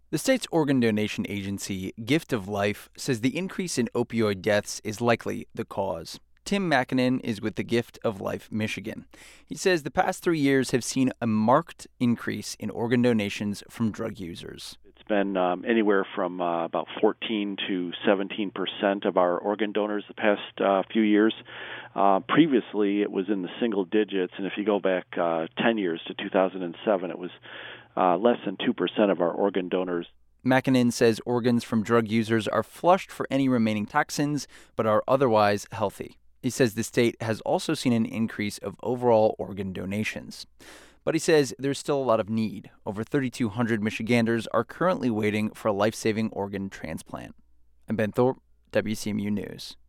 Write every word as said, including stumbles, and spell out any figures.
The state's organ donation agency, Gift of Life, says the increase in opioid deaths is likely the cause. Tim Mackinnon is with the Gift of Life Michigan. He says the past three years have seen a marked increase in organ donations from drug users. It's been um, anywhere from uh, about fourteen to seventeen percent of our organ donors the past uh, few years. Uh, previously, it was in the single digits, and if you go back uh, ten years to two thousand seven, it was uh, less than two percent of our organ donors. Mackinnon says organs from drug users are flushed for any remaining toxins, but are otherwise healthy. He says the state has also seen an increase of overall organ donations. But he says there's still a lot of need. Over thirty-two hundred Michiganders are currently waiting for a life-saving organ transplant. I'm Ben Thorpe, W C M U News.